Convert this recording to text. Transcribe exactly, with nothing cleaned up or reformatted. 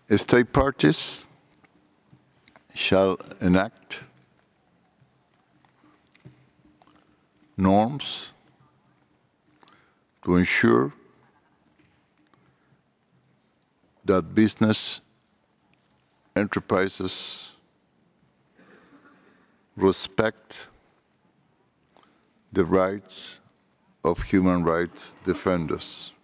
State parties shall enact norms to ensure that business enterprises respect the rights of human rights defenders.